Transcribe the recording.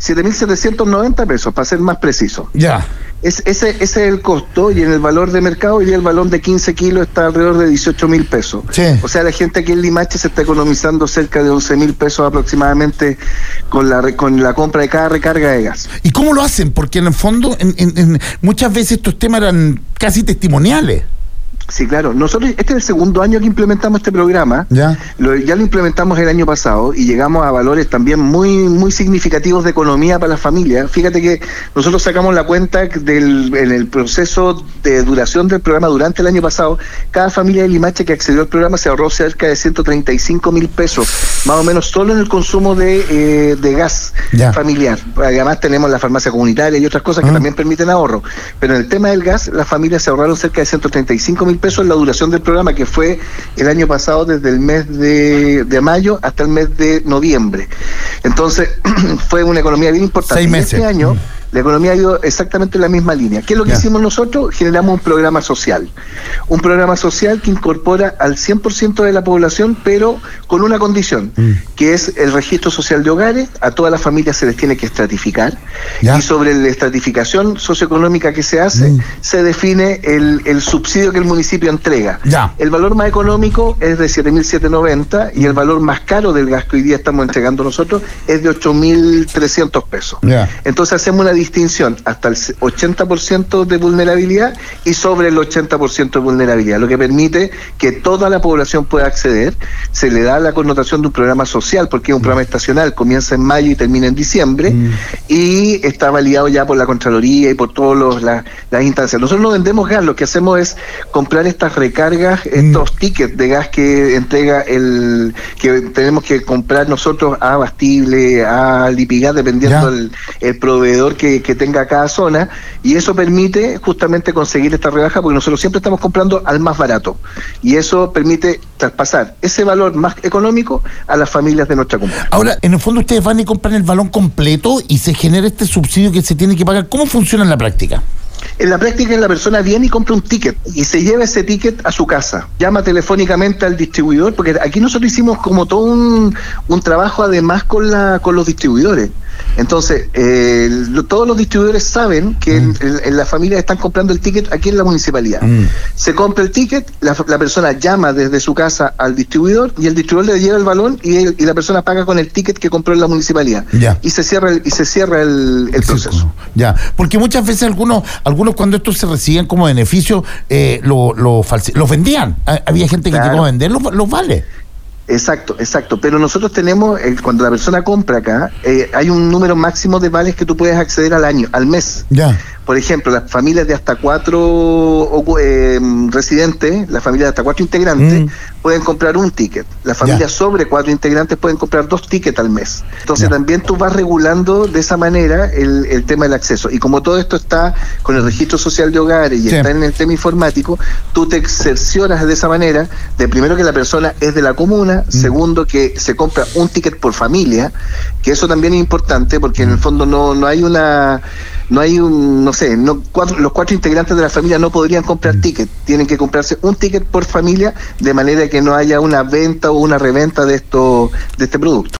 7.790 pesos, para ser más preciso. Ya. Ese es el costo, y en el valor de mercado hoy día el balón de 15 kilos está alrededor de 18.000 pesos. Sí. O sea, la gente aquí en Limache se está economizando cerca de 11.000 pesos aproximadamente con la compra de cada recarga de gas. ¿Y cómo lo hacen? Porque en el fondo muchas veces estos temas eran casi testimoniales. Sí, claro. Nosotros, este es el segundo año que implementamos este programa. Ya lo implementamos el año pasado y llegamos a valores también muy significativos de economía para las familias. Fíjate que nosotros sacamos la cuenta en el proceso de duración del programa durante el año pasado. Cada familia de Limache que accedió al programa se ahorró cerca de 135.000 pesos, más o menos solo en el consumo de gas familiar. Además tenemos la farmacia comunitaria y otras cosas que también permiten ahorro. Pero en el tema del gas, las familias se ahorraron cerca de 135.000 pesos en la duración del programa, que fue el año pasado desde el mes de mayo hasta el mes de noviembre. Entonces fue una economía bien importante. 6 meses. Y este año la economía ha ido exactamente en la misma línea. ¿Qué es lo que hicimos nosotros? Generamos un programa social. Un programa social que incorpora al 100% de la población, pero con una condición, que es el registro social de hogares. A todas las familias se les tiene que estratificar. Y sobre la estratificación socioeconómica que se hace, se define el subsidio que el municipio entrega. El valor más económico es de 7.790 y el valor más caro del gas que hoy día estamos entregando nosotros es de 8.300 pesos. Entonces hacemos una distinción hasta el 80% de vulnerabilidad y sobre el 80% de vulnerabilidad, lo que permite que toda la población pueda acceder. Se le da la connotación de un programa social porque es un programa estacional, comienza en mayo y termina en diciembre, y está validado ya por la Contraloría y por todas las instancias. Nosotros no vendemos gas, lo que hacemos es comprar estas recargas, estos tickets de gas que entrega que tenemos que comprar nosotros a Abastible, a Lipigas, dependiendo el proveedor que tenga cada zona, y eso permite justamente conseguir esta rebaja, porque nosotros siempre estamos comprando al más barato, y eso permite traspasar ese valor más económico a las familias de nuestra comuna. Ahora, en el fondo ustedes van y compran el balón completo y se genera este subsidio que se tiene que pagar. ¿Cómo funciona en la práctica? En la práctica, la persona viene y compra un ticket y se lleva ese ticket a su casa. Llama telefónicamente al distribuidor, porque aquí nosotros hicimos como todo un trabajo además con los distribuidores. Entonces, todos los distribuidores saben que en la familia están comprando el ticket aquí en la municipalidad. Se compra el ticket, la persona llama desde su casa al distribuidor y el distribuidor le lleva el balón y la persona paga con el ticket que compró en la municipalidad. Y se cierra el proceso. Porque muchas veces algunos cuando estos se reciben como beneficio los vendían. Había gente que llegó a vender los vales. Exacto, pero nosotros tenemos, cuando la persona compra acá, hay un número máximo de vales que tú puedes acceder al mes. Por ejemplo, las familias de hasta 4 residentes, las familias de hasta 4 integrantes, pueden comprar un ticket. Las familias sobre 4 integrantes pueden comprar 2 tickets al mes. Entonces también tú vas regulando de esa manera el tema del acceso. Y como todo esto está con el registro social de hogares y está en el tema informático, tú te cercioras de esa manera, de primero que la persona es de la comuna, segundo que se compra un ticket por familia, que eso también es importante porque en el fondo no hay los 4 integrantes de la familia no podrían comprar ticket, tienen que comprarse un ticket por familia, de manera que no haya una venta o una reventa de este producto.